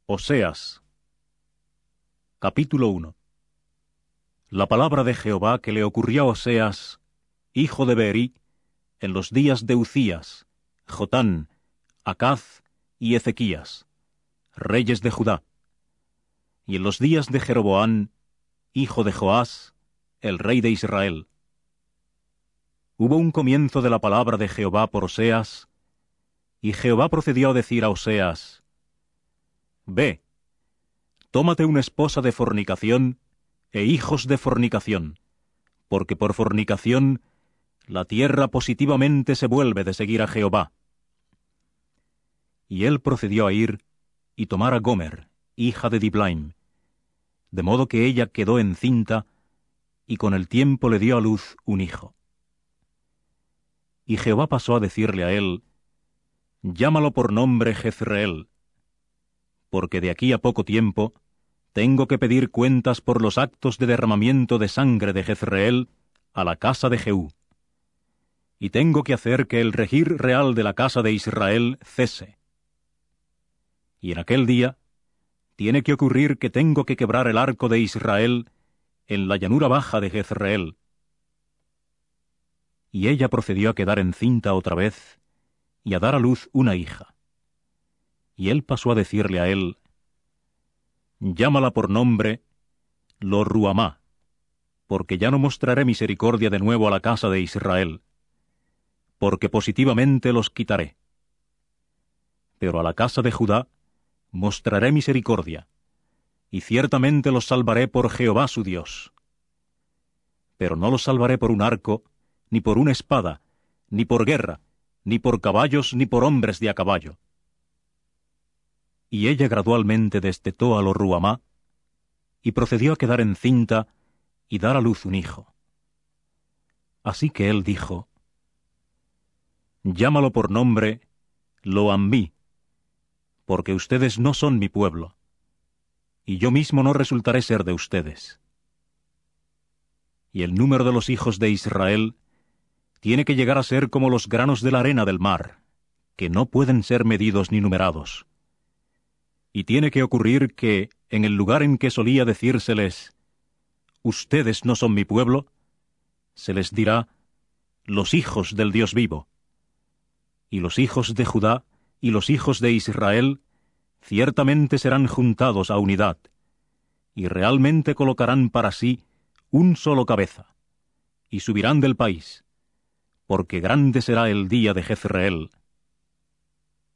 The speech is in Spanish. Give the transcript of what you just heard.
Oseas, capítulo 1. La palabra de Jehová que le ocurrió a Oseas, hijo de Beeri, en los días de Uzías, Jotán, Acaz y Ezequías, reyes de Judá, y en los días de Jeroboam, hijo de Joás, el rey de Israel. Hubo un comienzo de la palabra de Jehová por Oseas, y Jehová procedió a decir a Oseas: Ve, tómate una esposa de fornicación e hijos de fornicación, porque por fornicación la tierra positivamente se vuelve de seguir a Jehová. Y él procedió a ir y tomar a Gomer, hija de Diblaim, de modo que ella quedó encinta, y con el tiempo le dio a luz un hijo. Y Jehová pasó a decirle a él: Llámalo por nombre Jezreel, porque de aquí a poco tiempo tengo que pedir cuentas por los actos de derramamiento de sangre de Jezreel a la casa de Jehú. Y tengo que hacer que el regir real de la casa de Israel cese. Y en aquel día tiene que ocurrir que tengo que quebrar el arco de Israel en la llanura baja de Jezreel. Y ella procedió a quedar encinta otra vez y a dar a luz una hija. Y él pasó a decirle a él: Llámala por nombre Lo-ruhamá, porque ya no mostraré misericordia de nuevo a la casa de Israel, porque positivamente los quitaré. Pero a la casa de Judá mostraré misericordia, y ciertamente los salvaré por Jehová su Dios. Pero no los salvaré por un arco, ni por una espada, ni por guerra, ni por caballos, ni por hombres de a caballo. Y ella gradualmente destetó a Lo-ruhamá, y procedió a quedar encinta y dar a luz un hijo. Así que él dijo: Llámalo por nombre Lo-ammi, porque ustedes no son mi pueblo, y yo mismo no resultaré ser de ustedes. Y el número de los hijos de Israel tiene que llegar a ser como los granos de la arena del mar, que no pueden ser medidos ni numerados. Y tiene que ocurrir que, en el lugar en que solía decírseles: Ustedes no son mi pueblo, se les dirá: los hijos del Dios vivo. Y los hijos de Judá y los hijos de Israel ciertamente serán juntados a unidad, y realmente colocarán para sí un solo cabeza, y subirán del país, porque grande será el día de Jezreel,